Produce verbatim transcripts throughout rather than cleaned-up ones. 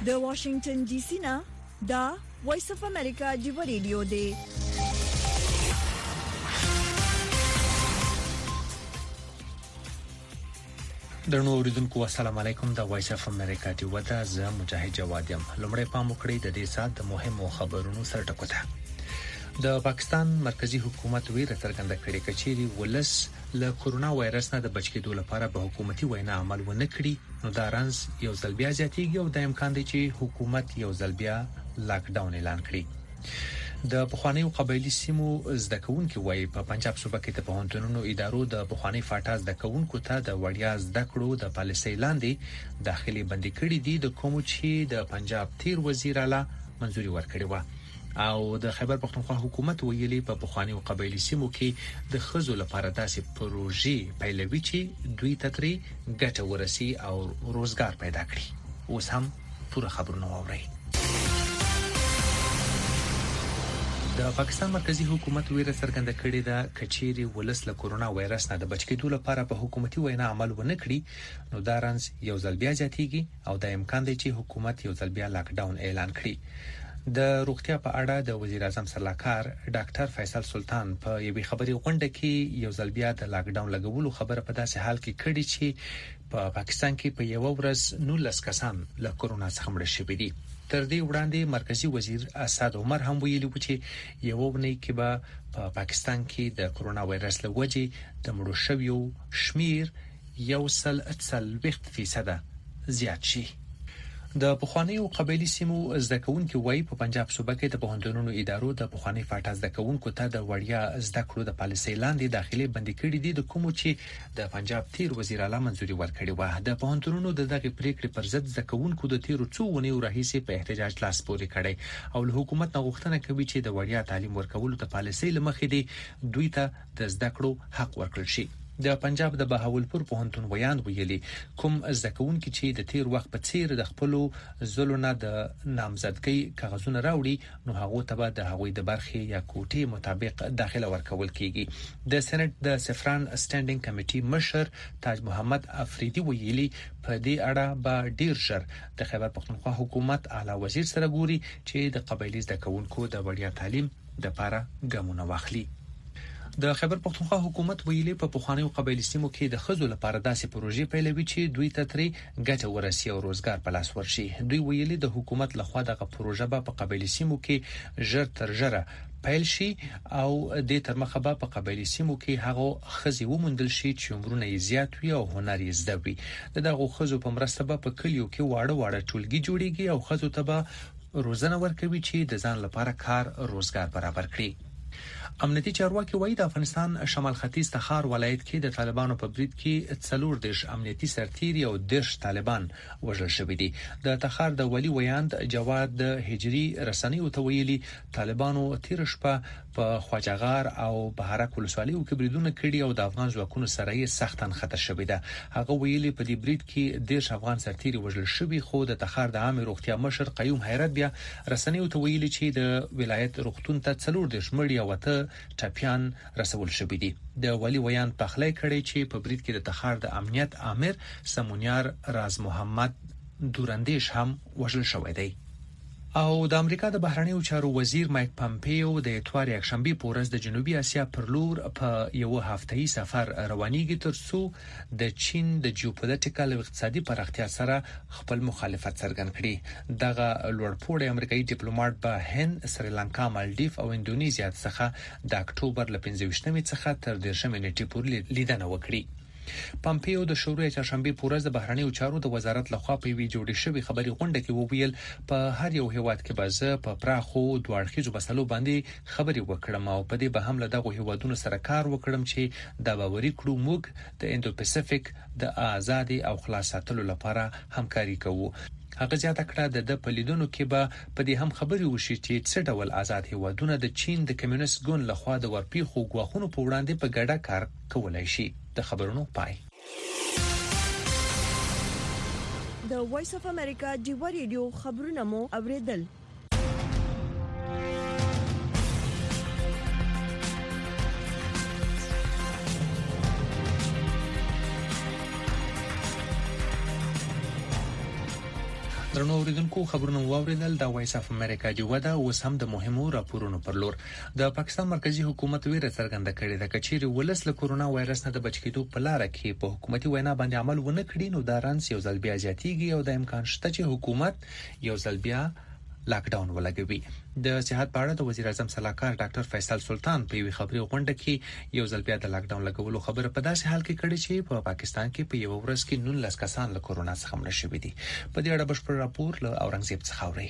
د واشنگټن ډي سي نه دا وایس اف امریکا دی ریډیو دی. درنو اوریدونکو السلام علیکم. د وایس اف امریکا دی ودا ز مجاهد جواد یم. لومړی پام وکړئ د دې سات د مهمو خبرونو سره ټکوته. د پاکستان مرکزی حکومت ویره څرګنده کړې کچېری ولس له کورونا وایرس نه د بچ کېدو لپاره به حکومتي وینا عمل ونه کړي نو دا رنځ یو ځل بیا زیاتېږي او د امکان دی چې حکومت یو ځل بیا لاک ډاون اعلان کړي. د پخوانیو قبایلی سیمو زده کوونکو وایي په پنجاب صوبه کې د پوهنتونونو ادارو د پخوانی فاټا زده کوونکو ته د وړیا زده کړو د پالیسۍ لاندې داخلي بندي کړي دي د کوم چې د پنجاب تیر وزیر اعلی منځوري ورکړي و او د خیبر پختونخوا حکومت ویلي په پخوانیو قبایلی سیمو کې د خزو لپاره داسې پروژې پیلوي چې دوی تطری ګټه ورسي او روزګار پیدا کړي. اوس هم پوره خبرونه واورئ. د پاکستان مرکزی حکومت ویره څرګنده کړې ده کچېری ولس له کورونا وایرس نه د بچ کېدو لپاره په حکومتي وینا عمل ونه کړي نو دا رنځ یو ځل بیا زیاتېږي او د امکان دی چې حکومت یو ځل بیا لاک ډاون اعلان کړي. د روغتیا په اړه د وزیر اعظم سلاکار ډاکټر فیصل سلطان په یوې خبري غونډه کې یو ځل بیا د لاک ډاون لګولو خبره په داسې حال کې کړې چې په پاکستان کې په یو ورځ نولس کسان له کورونا څخه مړ شوي دي. تر دې وړاندې مرکزی وزیر اسد عمر هم ویلي و چې یو ونی کې به په پاکستان کې د کورونا وایرس له وجې د مړو شویو شمیر یو سل اتسل فیصد زیات شي. د پخوانیو قبایلی سیمو زده کوونکو وایي په پنجاب صوبه کې د پوهنتونونو ادارو د پخوانی فاټا زده کوونکو ته د وړیا زده کړو د پالیسۍ لاندې داخلي بندي کړي دي د کوم چې د پنجاب تیر وزیر اعلی منځوري ورکړي و. د پوهنتونونو د دغه پریکړې پر ضد زده کوونکو د تیرو څو ونیو راهیسې په احتجاج لاس پورې کړي او له حکومت نه غوښتنه کوي چې د وړیا تعلیم ورکولو د پالیسۍ لمخې دی دوی ته د زده کړو حق ورکړل شي. د پنجاب د بهاولپور پوهنتون ویاند ویلي کوم زده کوونکي چې د تیر وخت په څیر د خپل زلونه د نامزدګۍ کاغذونه راوړي نو هغه ته به د هغوی د برخې یا کوټې مطابق داخله ورکول کیږي. د سېنات د سفران سټانډینګ کمیټې مشر تاج محمد افریدي ویلي په دې اړه به ډیر ژر د خیبر پختونخوا حکومت اعلی وزیر سره ګوري چې د قبایلی زده کوونکو د وړیا تعلیم د لپاره ګامونه واخلي. د خیبر پختونخوا حکومت ویلي په پخوانیو قبایلی سیمو کې د خزو لپاره داسې پروژې پیلوي چې دوی ته ترې ګټه ورسي او روزګار په لاس ورشي. دوی ویلي د حکومت لخوا دغه پروژه به په قبایلی سیمو کې ژر تر ژره پیل شي او د تر مخه به په قبایلی سیمو کې هغه خزي ومندل شي چې عمرونه یې زیات وي او هنر یې زده وي. دغه خزو په مرسته به په کلیو کې واړه واړه ټولګي جوړیږي او خزو ته به روزنه ورکوي چې د ځان لپاره کار روزګار برابر کړي. امنیتي چارواکي وایي د افغانستان شمال ختیځ تخار ولایت کې د طالبانو په برید کې څلور دیش امنیتي سرتیري او دیش طالبان وژل شوي دي. د تخار د ولی ویاند جواد د هجری رسنیو ته ویلي طالبانو تیر شپه په خواجهغار او بهارک ولسوالیو کې بریدونه کړي او د افغان ځواکونو سره یې سختن خطر شوی ده. هغه ویلي په دې برید کې دیش افغان سرتیري وژل شوي خو د تخار د عامه روغتیا مشر قیوم حیرت بیا رسنیو ته ویلي چې د ولایت روغتون ته څلور دیش مړي او ته ټاپیان رسول شوی دي. د ولی ویان پخلی کړي چې په برید کې د تخار د امنیت امیر سمونیار راز محمد دورندیش هم وژل شوی دی. او د امریکا د بهرنیو چارو وزیر مایک پامپیو د اتوار یکشنبه په ورځ د جنوبي اسیا پر لور په یو هفته‌ای سفر روانېږي ترڅو د چین د جیوپولیټیکل او اقتصادي پراختیا سره خپل مخالفت څرګند کړي. دغه لوړپوړی امریکایي ډیپلوماټ به هند، سریلانکا، مالدیف او اندونیزیا څخه د اکتوبر ل پنځه ویشتمې څخه تر دېرشمې نیټې پورې لیدنه وکړي. پامپیو د شروع چهارشنبه په ورځ د بهرنیو چارو د وزارت لخوا په وی جوړې شوې خبري غونډه کې وویل په هر یو هیواد کې به زه په پراخو دوړخیزو بسلو باندې خبري وکړم او په دې به هم له دغه هیوادونو سره کار وکړم چې د باوري کړو موږ د اندو پاسفیک د آزادي او خلاص ساتلو لپاره همکاري کوو. هغه زیاته کړه د پلیدونو کې به په دې هم خبري وشي چې څه ډول آزاد هیوادونه د چین د کمیونست ګوند لخوا د ورپیخو غواخونو په وړاندې په ګډه کار کولای شي. د خبرونو پای. د وایس اف امریکا دی ریډیو خبرونه مو اوریدل. درنو اوریدونکو خبرونه واوریدل د وایس اف امریکا جوړه اوس هم د مهمو راپورونو پر لور د پاکستان مرکزی حکومت ویره څرګنده کړې ده چې چیرې ولس له کورونا وایرس نه د بچ کېدو په لار کې په حکومتي وینا باندې عمل ونه کړي نو دا رانس یو ځل بیا زیاتیږي او د امکان شته چې حکومت یو ځل بیا لاک ډاون ولګوي. د صحت په اړه د وزیر اعظم صلاحکار ډاکټر فیصل سلطان په یوه خبري غونډه کې یو ځل بیا د لاک ډاون لګولو خبره په داسې حال کې کړې چې په پاکستان کې په یو ورځ کې نولس کسان له کورونا څخه مړه شوي دي. په دې اړه بشپړ راپور له اورنګزیب څخه اوري.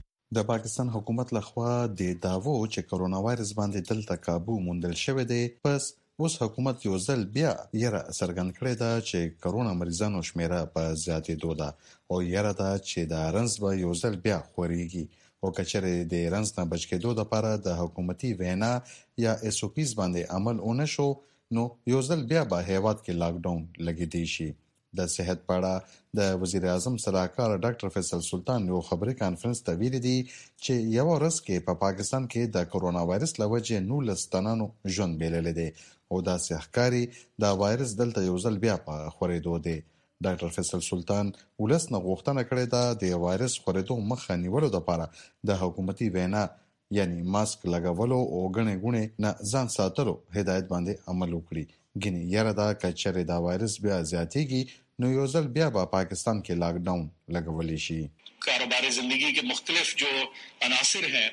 د پاکستان حکومت لخوا د داوو چې کورونا وایرس باندې دلته قابو موندل شوی دی، پس اوس حکومت یو ځل بیا یره څرګند کړی دا چې کورونا مریضانو شمیره په زیاتېدو ده او یره دا چې د رنځ به یو ځل بیا خوريږي او کچره د رنځ نه بچ کېدو لپاره د حکومتي وینا یا اس او پیز باندې عمل ونه شو نو یو ځل بیا به هیواد کې لاک ډاون لګیدي شي. د صحت په اړه د وزیر اعظم صلاحکار ډاکټر فیصل سلطان یو خبري کانفرنس ته ویلي دي چې یو ورځ کې په پا پاکستان کې د کورونا وایرس لوجه نولس تنانو ژوند بیلل دي او دا سحکاري دا وایرس دلته یو ځل بیا په خورېدو دی. ډاکټر فیصل سلطان ولس نه غوښتنه کړې ده د وایرس خورېدو مخه نیولو لپاره د حکومتي وینا یعنی ماسک لګولو او غنې غونې نه ځان ساتلو هدایت باندې عمل وکړي. ګینه یره دا کچره دا وایرس بیا زیاتېږي نو یو ځل بیا په پاکستان کې لاک ډاون لګولې شي. कारोबारी जिंदगी के मुख्तलिफ जो अनासिर हैं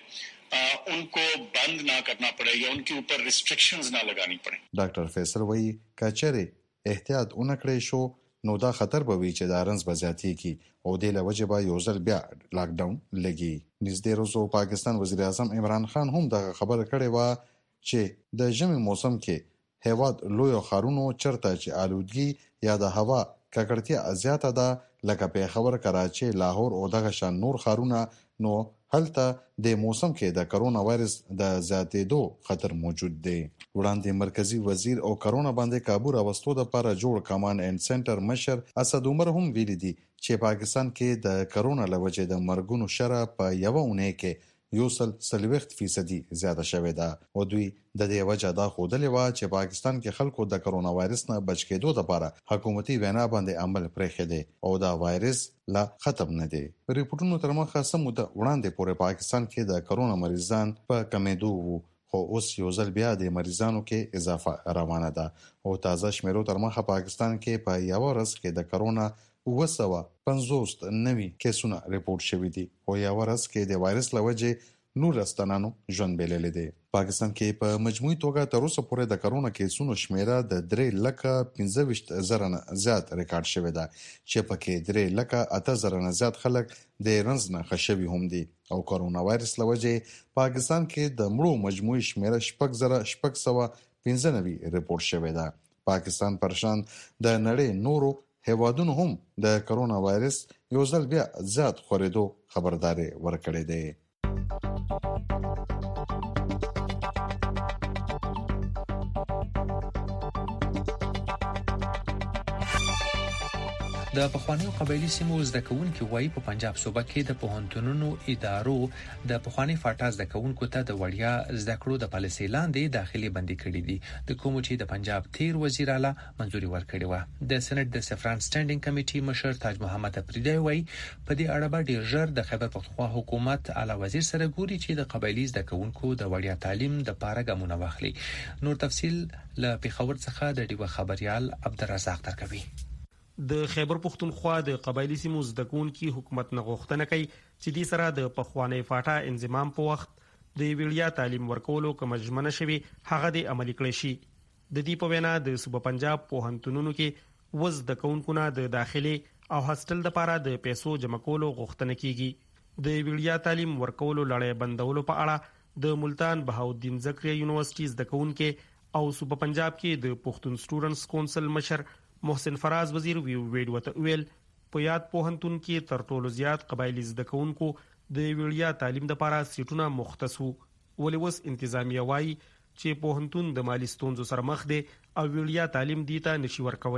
उनको बंद ना करना पड़े या उनके ऊपर रिस्ट्रिक्शंस ना लगानी पड़े. ډاکټر فیصل وایي کچره احتیاط اونکړې شو نو دا خطر به وي چې دا رنځ به زیاتېږي او د لوجه به یو ځل بیا لاک ډاون لګي. نږدې روزو پاکستان وزیر اعظم عمران خان هم دا خبره کړې و چې د ژمي موسم کې هیواد لوی خارونو چرته چې آلودګي یا د هوا ککړتیا زیاته ده لکه په خبر کراچي، لاهور او دغه شان نور خارونه نو هلته د موسم کې د کرونا وایرس د زیاتېدو خطر موجود دی. وړاندې مرکزی وزیر او کرونا باندې قابو راوستو لپاره جوړ کمان اینڈ سنټر مشر اسد عمر هم ویلي دي چې پاکستان کې د کرونا لوجه د مرګونو شرح په یو اونۍ کې یو سل سلويخت فیصدي زیاته شوې ده او دوی د دې وجه دا خودلې و چې پاکستان کې خلکو د کرونا وایرس نه بچ کېدو لپاره حکومتي وینا باندې عمل پرې خېده او دا وایرس لا ختم نه دی. ریپورتونو تر مخه سمو د وړاندې پورې پاکستان کې د کرونا مریضان په کمیدو وو خو اوس یو ځل بیا د مریضانو کې اضافه روانه ده او تازه شمیرو تر مخه پاکستان کې په یو ورځ کې د کرونا وسوه پنځوس نوي کیسونه ریپورت شوي دي او یو ورځ کې د وایرس لوجه نولس تنانو ژوند بیلل دي. پاکستان کې په مجموعي توګه تر اوسه پورې د کرونا کیسونو شمیره د درې لکه پنځه ویشت زره نه زیات ریکارډ شوی ده چې پکې درې لکه اته زره نه زیات خلک د رنځ نه خښوي هم دي او کرونا وایرس لوجه پاکستان کې د مړو مجموعي شمیره شپږ زره شپږ سوه پنځه نوي ریپورت شوی ده. پاکستان پرشان د نړۍ نورو هیوادونو هم د کرونا وایرس یو ځل بیا زیات خورېدو خبرداري ورکړې ده. د پخوانیو قبایلی سیمو زده کوونکو وایي په پنجاب صوبه کې د پوهنتونونو ادارو د پخوانی فاټا زده کوونکو ته د وړیا زده کړو د پالیسۍ لاندې داخلي بندي کړي دي د کوم چې د پنجاب تیر وزیر اعلی منځوري ورکړي و. د سېنات د سفران سټانډینګ کمیټې مشر تاج محمد افریدی وایي په دې اړه به ډیر ژر د خیبر پختونخوا حکومت اعلی وزیر سره ګوري چې د قبایلی زده کوونکو د وړیا تعلیم د پاره ګامونه واخلي. نور تفصیل له پیښور څخه د ډیوه خبريال عبدالرزاق درکوي. د خیبر پختونخوا د قبایلی سیمو زده کوونکي حکومت نه غوښتنه کوي چې دې سره د پخوانی فاټا انضمام په وخت د ویړیا تعلیم ورکولو کوم ژمنه شوی هغه د عملي کړی شي. د دې په وینا د صوبه پنجاب پوهنتونونو کې وز د کونکو نه د داخلي او هاستل د لپاره د پیسو جمع کولو غوښتنه کیږي. د ویړیا تعلیم ورکولو لړۍ بندولو په اړه د ملتان بهاودین زکریا یونیورسيټي زده کوونکي او صوبه پنجاب کې د پښتون سټوډنټس کونسل مشر محسن فراز وزیر وی ویډیو ویل په یاد پوهنتون کې تر ټولو زیات قبایلی زده کوونکو د ویړیا تعلیم لپاره سیټونه مختص وو. ولې وس انتظامیه وایي چې پوهنتون د مالی ستونزو سره مخ دی او ویړیا تعلیم دی ته نشي ورکولې.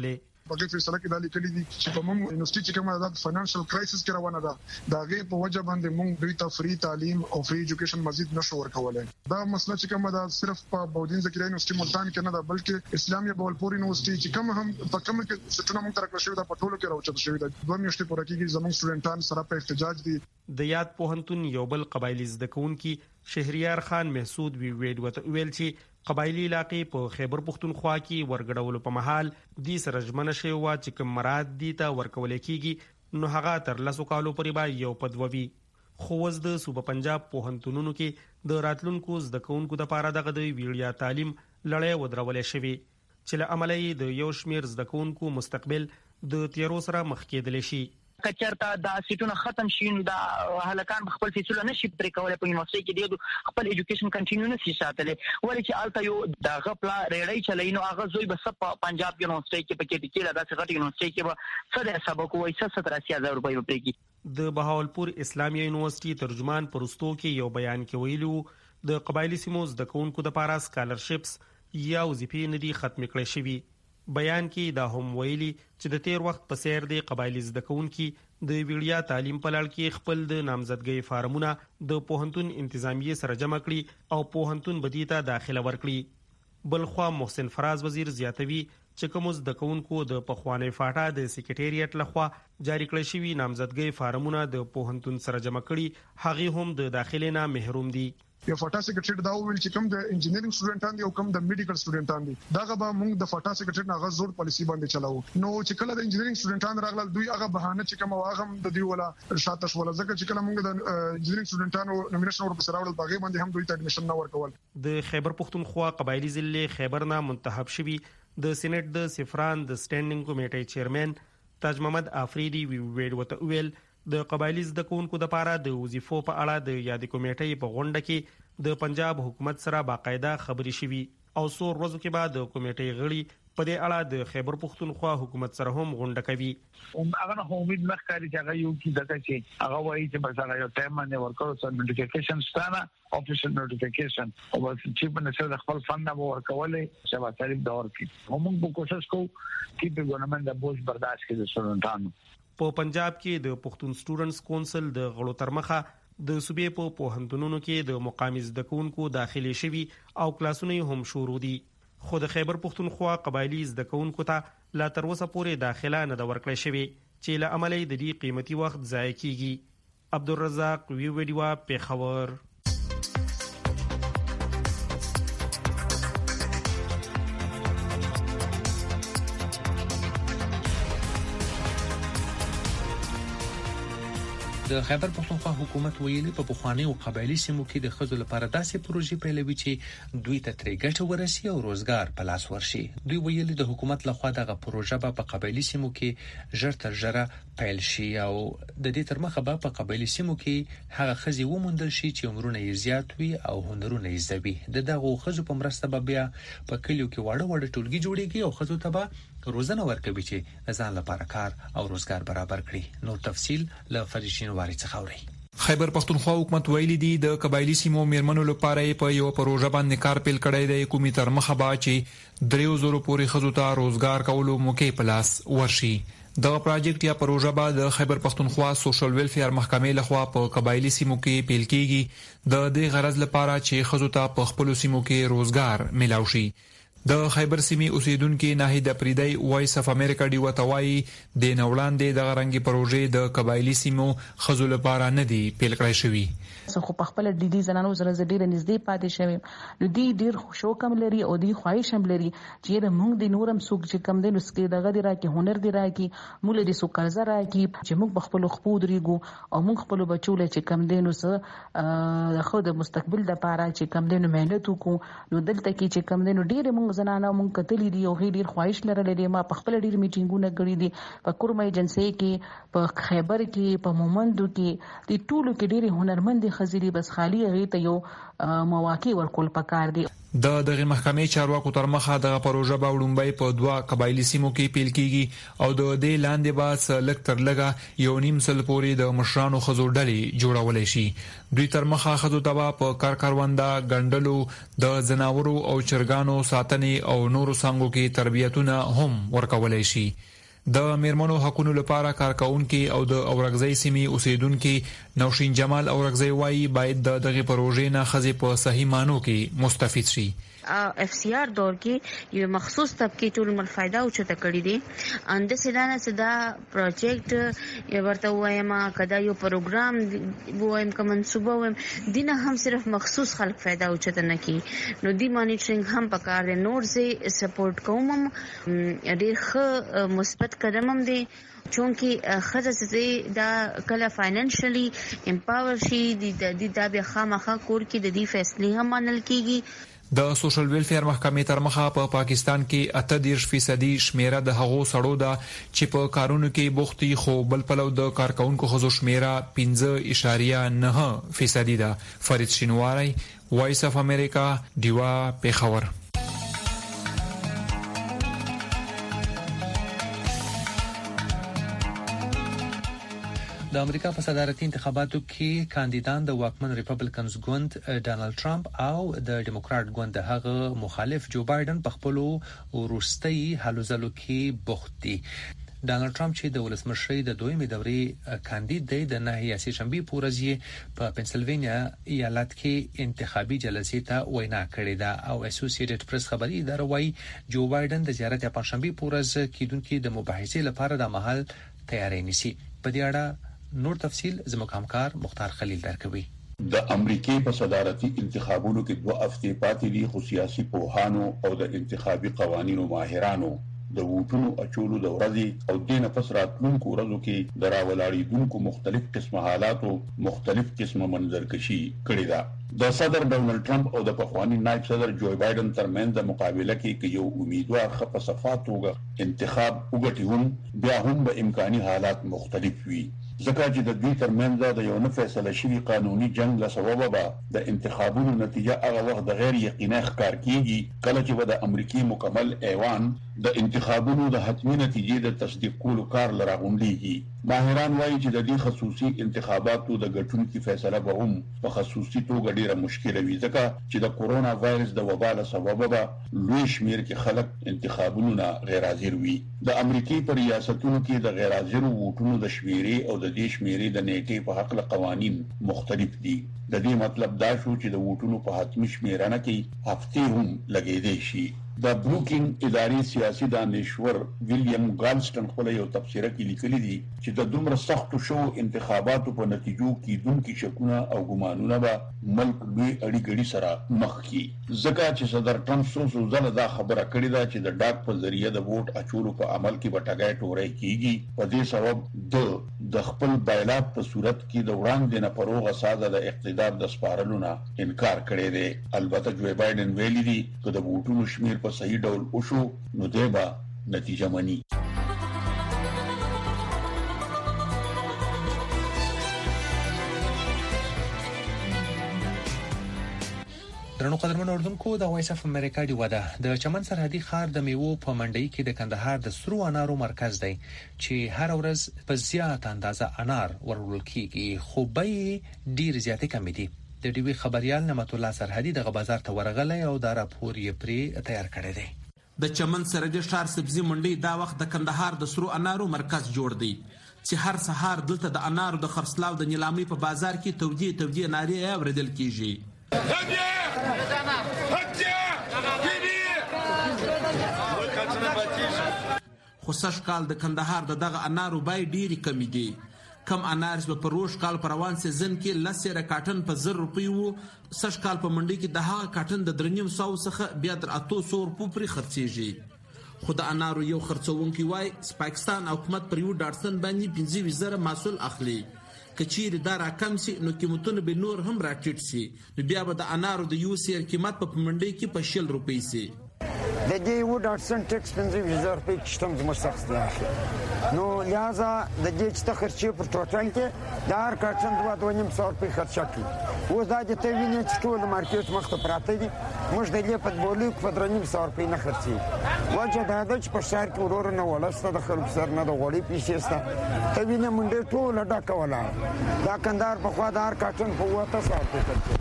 په فیصله کې د لیکلي دي چې په موږ یونیورسيټي کې کومه د فاینانشل کرایسس کې روانه ده دا غي په وجه باندې موږ دوی ته فری تعلیم او فری ایجوکیشن مزید نشو ورکولای. دا مسله چې کومه ده صرف په بودین ذکر یونیورسيټي ملتان کې نه ده بلکې اسلامي بولپور یونیورسيټي چې کوم هم په کوم کې ستونه موږ ترکل شوی دا په ټولو کې راوچت شوی دا دوه میاشتې پورې کېږي زموږ سټوډنټان سره په احتجاج دي. د یاد پوهنتون یو بل قبایلی زده کوونکي شهریار خان محسود وی ویډ وته ویل چې قبایلی علاقې په خیبر پختونخوا کې ورګډولو په محل دي سره ژمنه شوی و چې کوم مراد دي ته ورکول کېږي نو هغه تر لسو کالو پورې به یو پدووي. خو اوس د صوبه پنجاب پوهنتونونو کې د راتلونکو زده کوونکو لپاره دغه د ویړیا تعلیم لړۍ ودرولې شوې چې له امله د یو شمیر زده کوونکو مستقبل د تیرو سره مخ کېدلی شي. کچرتا دا سیټونه ختم شي نو دا هلکان خپل فیصله نشي پرې کولای په یونیورسيټي کې دی خپل ایجوکیشن کنټینیو نشي ساتلی ولې چې الته یو د غپلا ریړی چلای نو هغه زوی بس په پنجاب یونیورسيټي کې پکې ټکی دا څنګه یونیورسيټي کې به څه سبق وایي څه ستر هزار روپۍ ورپرې کی. د بهاولپور اسلامي یونیورسيټي ترجمان پرستو کې یو بیان کې ویلو د قبایلی سیمو زده کوونکو لپاره سکالرشپس یا وظیفې نه دي ختم کړې شوي. بیان کې دا هم ویلي چې د تیر وخت په سیر د قبایلی زده کوونکي د ویړیا تعلیم په لړ کې خپل د نامزدګۍ فارمونه د پوهنتون انتظامیه سره جمع کړي او پوهنتون بدی ته داخله ورکړي. بلخوا محسن فراز وزیر زیاتوي چې کوم زده کوونکو د پخوانی فاټا د سیکریټریټ لخوا جاری کړی شوی نامزدګۍ فارمونه د پوهنتون سره جمع کړي هغه هم د داخله نه محروم دي. یو فاټا سیکریټریټ دا ویل چې کوم د انجینرینګ سټوډنټان دي او کوم د میډیکل سټوډنټان دي داغه به موږ د فاټا سیکریټریټ نه غوړ پالیسی باندې چلاو. نو چې کله د انجینرینګ سټوډنټان راغلل دوی هغه بهانه چې کوم واغم د دی ولا شاته شول ځکه چې کله موږ د انجینرینګ سټوډنټانو نومینیشن ور په سراول باغې باندې هم دوی ته اډمیشن نه ورکول. د خیبر پختونخوا قبایلی ضلع خیبر نه منتخب شوی د سېنات د سفران د سټینډینګ کمیټې چیرمن تاج محمد افریدي وی ویډ وته ویل د قبایلی زده کوونکو لپاره د وظیفو په اړه د یادې کمیټې په غونډه کې د پنجاب حکومت سره باقاعده خبري شوي او څو ورځو کې بعد د کمیټې غړي په دې اړه د خیبر پختونخوا حکومت سره هم غونډه کوي. هغه نه امید مخکاري چې هغه یو کې دغه چې هغه وایي چې بس هغه یو ټایم باندې ورکړو سره نوټیفیکیشن ستانه افیشل نوټیفیکیشن او بس چې په نشه د خپل فند نه ورکولې شبا تعریف دور کې هم موږ کوشش کوو چې په ګورنمنت د بوج برداشت کړي د سټوډنټانو. په پنجاب کې د پښتون سټوډنټس کونسل د غړو تر مخه د صوبې په پوهنتونونو کې د مقامي زده کوونکو داخلي شوي او کلاسونه هم شروع دي خو د خیبر پختونخوا قبایلی زده کوونکو ته لا تر اوسه پورې داخله نه ده ورکړې شوې چې له امله د دې قیمتي وخت ضایع کیږي. عبدالرزاق وی ویډیو پیښور. د خیبر پختونخوا حکومت ویلي په بخوانی او قبایلی سیمو کې د خځو لپاره داسې پروژې پیلوي چې دوی ته ترې ګټه ورسي او روزګار په لاس ورشي. دوی ویلي د حکومت لخوا دغه پروژه به په قبایلی سیمو کې ژر تر ژره پیل شي او د دې تر مخه به په قبایلی سیمو کې هغه خځې وموندل شي چې عمرونه یې زیات وي او هنرونه یې زده وي. د دغه خځو په مرسته به بیا په کلیو کې واړه واړه ټولګي جوړیږي او خځو ته به روزنه ورکوي چې ځان لپاره کار او روزګار برابر کړي. نور تفصیل له فریشین واری څخه اوري. خیبر پختونخوا حکومت ویلي دی د قبایلی سیمو میرمنو لپاره په یو پروژه باندې کار پیل کړی دی کومي تر مخه با چې دریو زرو پورې خځو ته روزګار کولو موقع پلاس ورشي. دا پروژه یا پروژه به د خیبر پختونخوا سوشل ویلفیر محکمې لخوا په قبایلی سیمو کې پیل کیږي د دې غرض لپاره چې خځو ته په خپل سیمو کې روزګار ملاوي شي. د خیبر سیمې اوسیدونکو ناهید پریدای وایس اف امریکا دی وتوای د نوړاندې د غرنګي پروژې د قبایلی سیمو خځو لپاره نه دی پیل کړی شوی. خو په خپل د دې زنانو سره ډېر نږدې پاتې شوی نو دی ډېر شوق هم لري او دی خواهش هم لري چې د موږ د نورم سوق چې کم دین وسکې دغه دی راکې هنر دی راکې موږ د سوق قرض راکې چې موږ په خپل خپو درېګو او موږ خپل بچو له چې کم دین وس خو د مستقبل د لپاره چې کم دین مهنت وکړو نو دلته کې چې کم دین ډېر موږ زنانه موږ کتلې دي او ډېر خواهش لري ما په خپل ډېر میټینګونه کړې دي په کورمه ایجنسی کې په خیبر کې په مومندو کې د ټولو کې ډېر هنرمند چې خزيري بس خالي غي ته یو مواقع ورکول پکار دي. د دغه محکمې چارواکو تر مخه د پروژه باوړمبای په دوا قبایلی سیمو کې پیل کیږي او د دې لاندې باس لک تر لګه یو نیم سل پورې د مشرانو خزو ډلې جوړولې شي. دوی تر مخه خزو دوا په کار کاروندا غندلو د زناورو او چرګانو ساتنې او نورو څنګهو کې تربیتونه هم ورکولې شي. د میرمنو حقوقو لپاره کارکونکو او د اورغزي سیمې اوسیدونکو نوشین جمال اورغزي وايي باید د دغه پروژې نه خزي په صحیح مانو کې مستفید شي. اف سی آر دور کې یو مخصوص طبقه ټول مل فائدہ او چته کړی دي اند سدانه سدا پروجیکټ ورته وایم کدا یو پروګرام وایم کوم منصوبه وایم دینه هم صرف مخصوص خلک فائدہ او چته نه کی نو دی مانیټرینګ هم پکار دي نور سه سپورټ کوم ډیر ښه مثبت قدم هم دي چونکی خزه دا کله فاینانشلی امپاور شي د د بیا خامخا کور کې د دې فیصله هم منل کیږي. د سوشل ویلفیر محکمې تر مخه په پا پاکستان کې اته دېرش فیصدي شمیره د هغو سړو ده چې په کارونو کې بوختي خو بل پلو د کارکونکو خزو شمیره پنځه اشاریه نه فیصدي ده. فرید شینواری، وایس اف امریکا، دیوا پیښور. د امریکا په صدارتي انتخاباتو کې کاندیدان د واکمن ریپبلیکنز ګوند ډانلډ ټرمپ او د ډیموکرات ګوند هغه مخالف جو بایدن په خپل وروستي هلو ځلو کې بوخت دي. ډانلډ ټرمپ چې د ولسمشرۍ د دویمې دورې کاندید دی د نهه سپټمبر پورې په پنسلوانیا ایالت کې انتخابي جلسې ته وینا کړې ده او اسوسییټډ پریس خبري اداره وايي جو بایدن د زیارت پنځشنبه پورې کېدونکو د مباحثې لپاره د محل تیاری نیسي. په دې اړه نور تفصيل زموږ همکار مختار خلیل درکوي. د امریکای په صدارتي انتخابونو کې دوه هفتې پاتې دي خو سیاسي پوهانو او د انتخابي قوانینو ماهرانو د ووټونو اچولو د ورځې او د نفس راتلونکو ورځو کې د راولاړېدونکو مختلف قسمه حالاتو مختلف قسمه منظرکشي کړې ده. د صدر ډونالډ ټرمپ او د پخوانی نائب صدر جو بایدن ترمنځ د مقابله کې یو امیدوار خپه صفات توګه انتخاب وګټي هم بیا هم به امکاني حالات مختلف وي ځکه چې د دوی ترمنځ د یو نه فیصله شوي قانوني جنگ له سببه به د انتخابونو نتیجه هغه وخت د غیر یقیني ښکار کیږي کله چې به د امریکای مکمل ایوان د انتخابونو د حتمي نتیجې د تصدیق کولو کار لراغونډيږي. ماهران وایي چې د دې خصوصي انتخاباتو د ګټونکو فیصله به هم په خصوصي توګه ډیره مشکله وي ځکه چې د کورونا وایرس د وبا له سببه به لوی شمیر کې خلک انتخابونو نه غیر حاضر وي. د امریکای په ریاستونو کې د غیر حاضر ووټونو د شمیرې او د دې شمیرې د نیټې په حق له قوانین مختلف دي. د دې مطلب دا شو چې د ووټونو په حتمي شمیرنه کې هفتې هم لګیدې شي. د بروکینګ اداري سیاسي دانشور ویلیام ګالسټن خپل یو تفسیر کې لیکلي دي چې د دومره سختو شو انتخاباتو په نتیجو کې دونکو شکونه او ګمانونه به ملک لوی اړیګړي سره مخ کی ځکه چې صدر ټرمپ سو سو ځله دا خبره کړې ده چې د ډاک په ذریعہ د ووټ اچولو په عمل کې بټګای ټورې کیږي. په دې سبب د د خپل بایلات په صورت کې د وړاندې نه پروغه ساده د اقتدار د سپارلو نه انکار کړی دی. البته جو بایدن ویلي دي چې د ووټونو شمیر په صحیح ډول وشو نو دی به نتیجه مني. درنو قدرمن اردوونکو د وایس اف امریکا دی ودا د چمن سرحدي ښار د میوو په منډي کې د کندهار د سرو انارو مرکز دی چې هر ورځ په زیات اندازه انار ورول کیږي خو به ډیر زیاتې کم دي. د ډیوی خبريال نعمت الله سرحدي د بازار ته ورغلی او دا راپور یې پرې تیار کړی دی. د چمن سرحدي ښار سبزی منډي دا وخت د کندهار د سرو انارو مرکز جوړ دی چې هر سهار دلته د انارو د خرڅلاو د نیلامي په بازار کې تودې تودې نارې اوریدل کیږي. خو سږ کال د کندهار د دغه انارو بای ډیری کمی دي. کم انار په پروش کال پر روان سیزن کې لسره کاټن په زر روپۍ وو سږ کال په منډي کې د هغه کاټن د درنیم سو څخه بیا تر اته سو روپۍ پرې خرڅېږي. خو د انارو یو خرڅونکي وای پاکستان حکومت پر یو ډارسن باندې پنځه وزره محصول اخلي کچیر دا راکم سي نو قیمتونه به نور هم راټیټ سي نو بیا به د انارو د یو سیر قیمت په منډي کې په شل روپۍ سي. د دې یو ډاټ سن ټیکس پنځه زره روپۍ کشتم زموږ سخت دی نو لہذا د دې چې ته خرچې پر ټوټل کې د هر کارټن دوه دوه نیم سوه روپۍ خرچه کړي اوس دا د ته وینې چې ټول مارکیټ مخ ته پراته دي موږ د دې په بولیک په درې نیم سوه روپۍ نه خرڅېږي وجه دا ده چې په ښار کې ورور نه وله شته د خلکو سر نه د غوړۍ پیسې شته ته وینې منډۍ ټوله ډکه ولاړه دا کندهار پخوا د هر کارټن په اووه اته سوه روپۍ خرڅېږي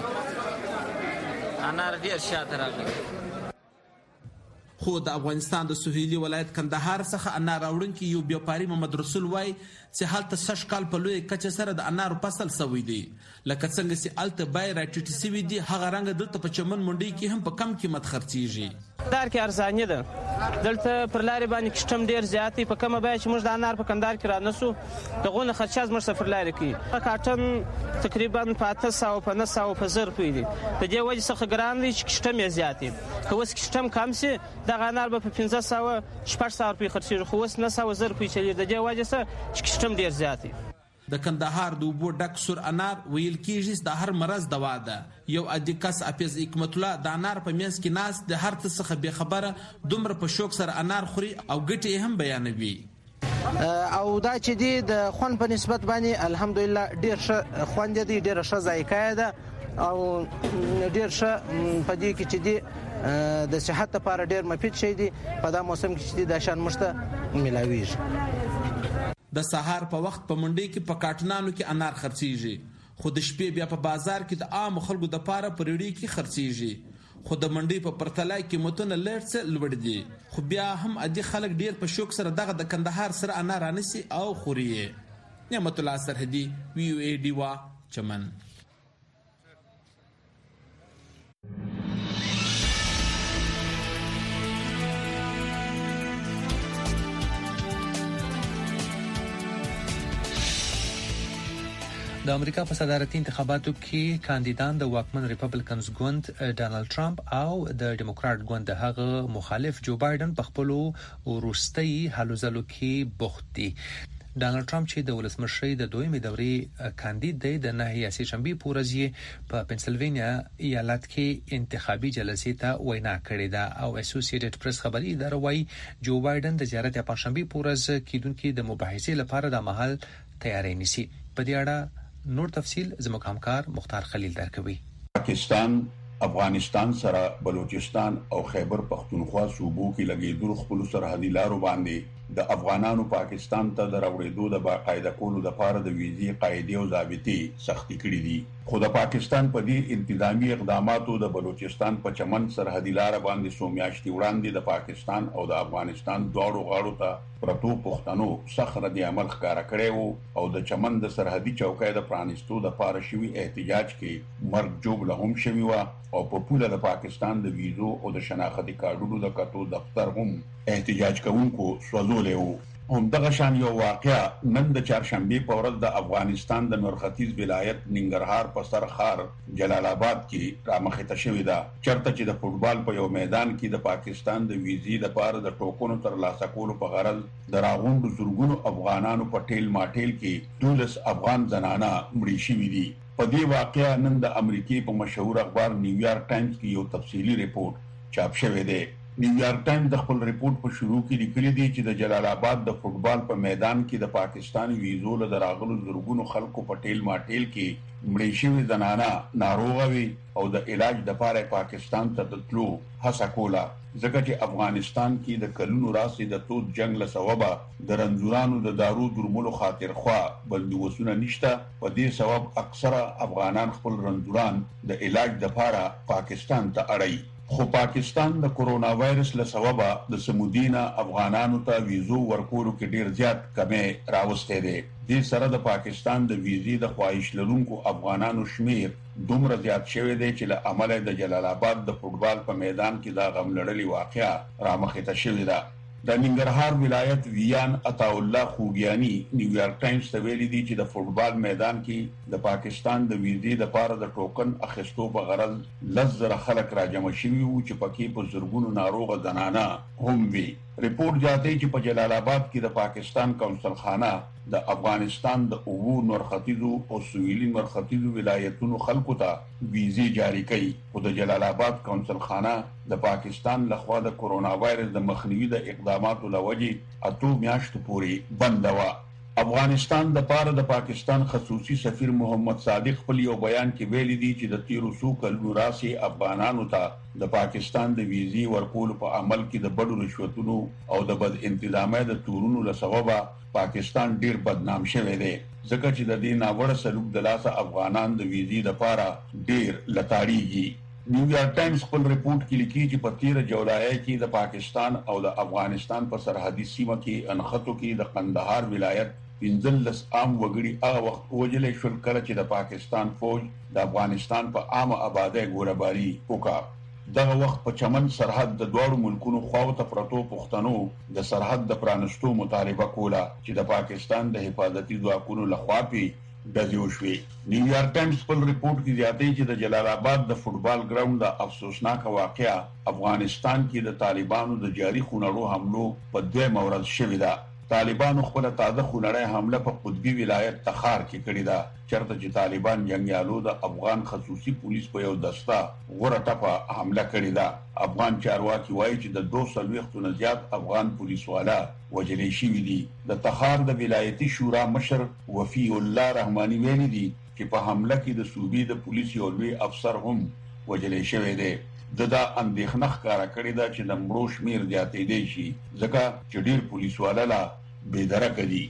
انار ډېر شاته راغلی خو د افغانستان د سهیلي ولایت کندهار څخه انار راوړونکي یو بیاپاري محمد رسول وای چې هلته سږ کال په لویه کچه سره د انارو فصل سوی دی لکه څنګه چې هلته بیې راټیټې سوي دي هغه رنګه دلته په چمن منډۍ کې هم په کم قیمت خرڅېږي کندهار کې ارزاني ده دلته پر لارې باندې کشتم ډېر زیات دی په کومه بیه چې موږ د انار په کندهار کې رانسو دغونه خرچه زموږ څخه پر لارې کوي کارټن تقریبا په اته سوه په نهه سوه په زر روپۍ دي د دې وجې څخه ګران دی چې کشتم یې زیات دی که اوس کشتم کم سي دغه انار به په پنځه سوه شپږ سوه روپۍ خرڅېږي خو اوس نهه سوه زر روپۍ چلېږي د دې وجې څخه چې کشتم ډېر زیات دی د کندهار د اوبو ډک سور انار ویل کېږي د هر مرض دوا ده یو عادي کس حافظ حکمت الله د انار په منځ کې ناست د هر څه څخه بېخبره دومره په شوق سره انار خوري او ګټې یې هم بیانوي او دا چې دی د خوند په نسبت باندې الحمدلله ډېر ښه خوند دی ډېره ښه ذایقه ده او ډېر ښه په دې کې چې دی د صحت لپاره ډېر مفید شی دی په دا موسم کې چې دی دا شان موږ ته میلاویږي د سهار په وخت په منډۍ کې په کارټنانو کې انار خرڅېږي خو د شپې بیا په بازار کې د عام خلکو دپاره په ریړۍ کې خرڅېږي خو د منډۍ په پرتله قیمتونه لږ څه لوړ دي خو بیا هم عادي خلک ډېر په شوق سره دغه د کندهار سره انار رانیسي او خوري یې نعمت الله سرحدي وی او ای ډیوا چمن د امریکا په صدارتي انتخاباتو کې کاندیدان د واکمن ریپبلیکنز ګوند ډانلډ ټرمپ او د ډیموکرات ګوند د هغه مخالف جو بایدن په خپل وروستي هلو ځلو کې بوخت دي ډانلډ ټرمپ چې د ولسمشرۍ د دویمې دورې کاندید دی د نهه سې شنبې په ورځ یې په پنسلوینیا ایالت کې انتخابي جلسې ته وینا کړې ده او اسوسییټډ پریس خبري اداره وايي جو بایدن د زیارت په پنځشنبې په ورځ کېدونکو د مباحثې لپاره د محل تیاری نیسي په دې اړه نور تفصیل زموږ همکار مختار خلیل درکوي پاکستان افغانستان سره بلوچستان او خیبر پختونخوا صوبو کې لګیدل خپل سرحدي لارو باندې د افغانانو پاکستان ته د راوړېدو د باقاعده کولو لپاره د ویزې قاعده او ضابطې سختي کړې دي خو د پاکستان په دې انتظامی اقداماتو د بلوچستان په چمن سرحدي لار باندې سومیاشتي وړاندې د پاکستان او د افغانستان دواړو غاړو ته پرتو پښتنو سخت رد عمل ښکارا کړی او د چمن د سرحدي چوکۍ د پرانیستو د پاره شوی احتجاج کې مرګ جوړ لهم شوی و او په پوله د پاکستان د ویزو او د شناختی کارډونو د کتو دفتر هم احتجاج کوونکو سوځولې وو هم دغه شان یو واقعا نن د چهارشنبه په ورځ د افغانستان د نورختیز ولایت ننګرهار په سرخار جلال آباد کې رامخته شوې ده چرته چې د فوټبال په یو میدان کې د پاکستان د ویزې لپاره د ټوکونو تر لاسه کولو په غرض د راغونډو زورګونو افغانانو په ټیل ماټیل کې دولس افغان زنانه مړي شوي دي په دې واقعا نن د امریکای په مشهور اخبار نیویارک ټایمز کې یو تفصیلی ریپورت چاپ شوی دی نیویارک ټایمز د خپل ریپورت په شروع کې لیکلي دي چې د جلال آباد د فوټبال په میدان کې د پاکستان ویزو له راغلو زورګونو خلکو په ټیل ماټیل کې مړې شوې زنانه ناروغه وي او د علاج لپاره پاکستان ته تلو هڅه کوله ځکه چې افغانستان کې د کلونو راځي د تود جنگ له سببه د رنځورانو د دارو درملو خاطر خوا بندوبستونه نشته په دې سبب اکثره افغانان خپل رنځوران د علاج لپاره پاکستان ته اړي خو پاکستان د کورونا وایرس له سببه د سمودینا افغانانو ته ویزو ورکولو کې ډیر زیات کمې راوستي دي د سره د پاکستان د ویزې د خواهش لرونکو افغانانو شمیر دومره زیات شوی دی چې له عمله د جلال آباد د فوټبال په میدان کې دا غم لړلې واقعا رامخته شوې ده د ننګرهار ولایت ویان عطا الله خوګیانی نیویارک ټایمز ته ویلي دي چې د فوټبال میدان کې د پاکستان د ویزې لپاره د ټوکن اخیستو په غرض لزر خلک راجمع شوي وو چې پکې په زرګونو ناروغه زنانه هم وي ریپورت زیاتوي چې په جلال آباد کې د پاکستان قونسل خانه د افغانستان د اوو نور ختیځو او سویلي نور ختیځو ولایتونو خلکو ته ویزې جاری کړي او د جلال آباد قونسل خانه د پاکستان لخوا د کورونا وایرس د مخنیوي د اقداماتو لوجې اته میاشتو پورې بند و. افغانستان د پاره د پاکستان خصوصي سفیر محمد صادق خپل یو بیان کې ویلي دي چې د تیرو څو کلونو راسي افغانانو ته د پاکستان د ویزې ورکول په عمل کې د بډو رشوتونو او د بد انتظامي د تورونو له سببه پاکستان ډیر بدنام شوی دی ځکه چې د دې ناوړه سلوک د لاسه افغانان د ویزې لپاره ډیر لتاړيږي. نیویارک ټایمز خپل ریپورت کې لیکي چې په تیر جولای کې د پاکستان او د افغانستان په سرحدي سیمه کې انخته کې د قندهار ولایت پنځلس عام وګړي هغه وخت وجلې شول کله چې د پاکستان فوج د افغانستان په عامه آبادی ګورباري وکړه. دغه وخت په چمن سرحد د دوړو ملکونو خواوته پروتو پښتنو د سرحد د پرانستو مطالبه کوله چې د پاکستان د حفاظتي ځواکونو لخوا پی دزیو شوي. نیویارک ټایمز خپل ریپورت کې زیاتوي چې د جلال آباد د فوټبال ګراوند د افسوسناک واقعیا افغانستان کې د طالبانو د جاري خونړو حملو په دوه مورز شوې ده. طالبانو خپل تازه خونړی حمله په قطبی ولایت تخار کې کړې ده چرته چې طالبان جنگیالو د افغان خصوصي پولیس په یو دسته غوړه ټپه حمله کړې ده. افغان چارواکي وایي چې د دوه سوه ویشتو زیات افغان پولیس والا وجلې شوي دي. د تخار د ولایتي شورا مشر وفي الله رحماني ویلي دي چې په حمله کې د صوبې د پولیس یو لوی افسر هم وجلې شوی دی. د دا اندېښنه ښکاره کړې ده چې د مړو شمیر زیاتېدی شي ځکه چې ډیر پولیس والا لا بېدرکه دي.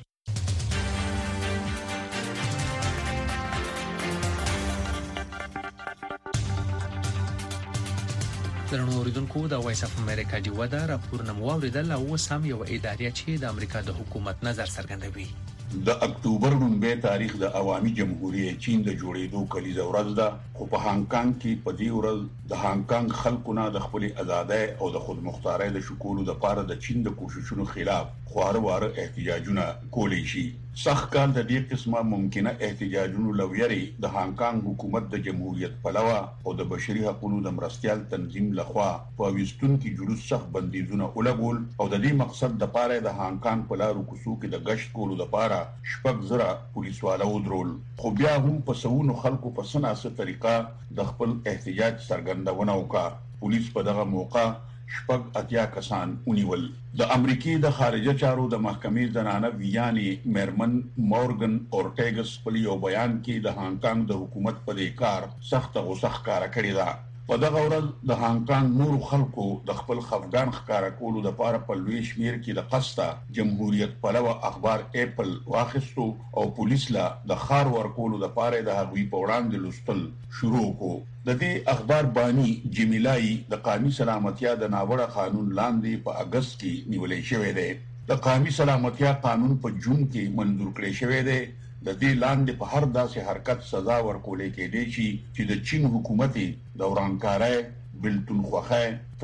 درنو اوریدونکو د وایس اف امریکا دی ودا راپورونه مو اوریدل او اوس هم یو ادارې چې د امریکا د حکومت نظر څرګندوي. د اکتوبر لومبه تاریخ د عوامي جمهوریت چین د جوړېدو کلیزه ورځ ده خو په هانګ کانګ کې په دې ورځ د هانګ کانګ خلکو نه د خپل ازادۍ او د خود مختارۍ د شکولو لپاره د چین د کوششونو خلاف خواره واره احتجاجونه کولی شي. سخت کال د دې قسمه ممکنه احتجاجونو لویري د هانګ کانګ حکومت د جمهوریت پلوه او د بشري حقوقو د مرستيال تنظیم لخوا په وستون کې جلوس سخت بندیزونه ولګول او د دې مقصد د پاره د هانګ کانګ په لارو کوڅو کې د گشت کولو لپاره شپږ زره پولیس والا ودرول. خو بیا هم په سونو خلکو په سناسه طریقه د خپل احتجاج څرګندونه وکړه. پولیس په دغه موقع شپږ اتیا کسان ونیول. د امریکای د خارجه چارو د محکمې زنانه ویاني میرمن مورګن اورټیګس په یو بیان کې د هانګ کانګ د حکومت په دې کار سخت غوسه ښکارا کړې ده. په دغه ورځ د هانګ کانګ نور خلکو د خپل خفګان ښکارا کولو لپاره په لوی شمیر کې د قصته جمهوریت پلوه اخبار اپل واخستو او پولیس لا د خار ورکولو لپاره د هغوی په وړاندې لوستل شروع کو. د دې اخبار بانی جمیلای د قومي سلامتیا د ناوړه قانون لاندې په اگست کې نیولې شوې ده. د قومي سلامتیا قانون په جون کې منظور کړی شوی دی. د دې لاندې په هر داسې حرکت سزا ورکولې کېدې شي چې د چین حکومت د ورانکارۍ بلتون خوخه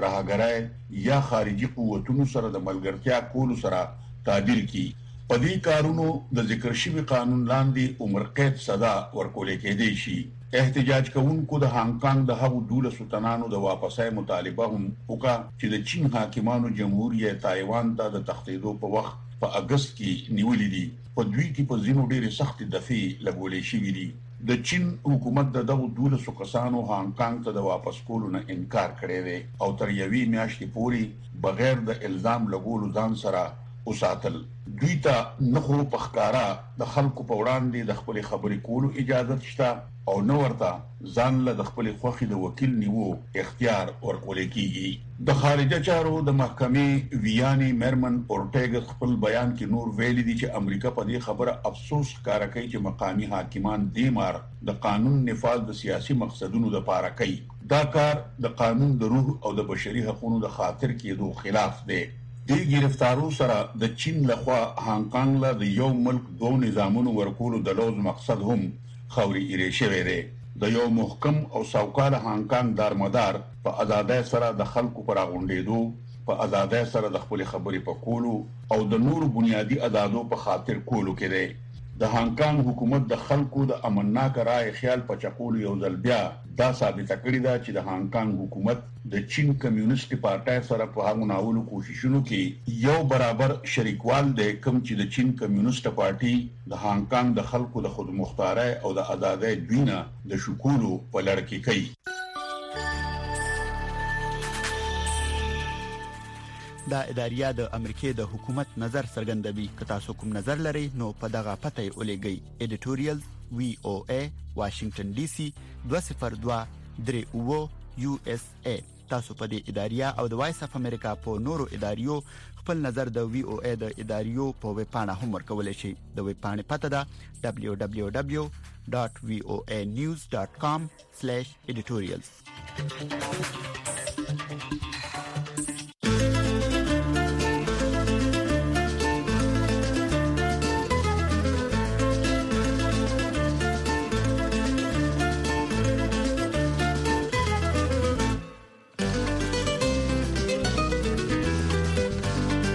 ترهګرۍ یا خارجي قوتونو سره د ملګرتیا کولو سره تعبیر کی. په دې کارونو د ذکر شوی قانون لاندې عمر قید سزا ورکولې کېدې شي. احتجاج کوونکو د هانګ کانګ د هغو دولس سلطنانو د واپسۍ مطالبه هم وکړه چې د چین حاکمانو جمهوریت تایوان ته د تښتېدو په وخت په اگست کې نیولې دي. په دوی کې په ځینو ډېرې سختې دفعې لګولې شوې دي. د چین حکومت د دغو دولسو کسانو هانګ کانګ ته د واپس کولو نه انکار کړی دی او تر یوې میاشتې پورې بغیر د الزام لګولو ځان سره وساتل. دوی ته نه خو په ښکارا د خلکو په وړاندې د خپل خبرې کولو اجازه شته او نو ورته ځان له د خپل خوخي د وکیل نیو اختیار ورکول کیږي. د خارجه چارو د محکمې ویاني میرمن اورټیګس خپل بیان کې نور ویلي دي چې امریکا په دې خبره افسوس ښکاره کوي چې مقامی حاکمان دیمار د قانون نفاذ د سیاسي مقصدونو لپاره کوي. دا کار د قانون د روح او د بشري حقوقو د خاطر کېدو خلاف دی. د گرفتارو سره د چین لخوا هانګ کانګ له د یو ملک دوه نظامونو ورکولو د لوز مقصد هم خوري ایره شوی دی. د یو محکم او سوکاله هانګ کانګ دارمدار په آزادۍ سره د خلکو پر غونډېدو په آزادۍ سره د خپل خبرې په کولو او د نور بنیادی آزادو په خاطر کولو کې دی. د هانګ کانګ حکومت د خلکو د امنناک رائے خیال پچقول یو ځل بیا دا ثابت کړی دا چې د هانګ کانګ حکومت د چین کمیونست پارټای سره په هغه ناولو کوششونو کې یو برابر شریکوال دی کوم چې د چین کمیونست پارټي د هانګ کانګ د خلکو د خود مختارۍ او د آزادۍ دوینه د شکولو په لړ کې کوي. دا اداریه د امریکای د حکومت نظر څرګندوي. که تاسو کوم نظر لرئ نو په دغه پته یې ولېږئ. ایډیټوریال وی او ای واشنگټن ډي سي دوه صفر دوه درې اوه یو اس ای. تاسو په دې اداریه او د وایس اف امریکا په نورو اداریو خپل نظر د وی او ای د اداریو په ویب پاڼه هم ورکولای شئ. د ویب پاڼې پته ده دبليو دبليو دبليو ډاټ وی او ای نیوز ډاټ کام سلیش ایډیټوریالز.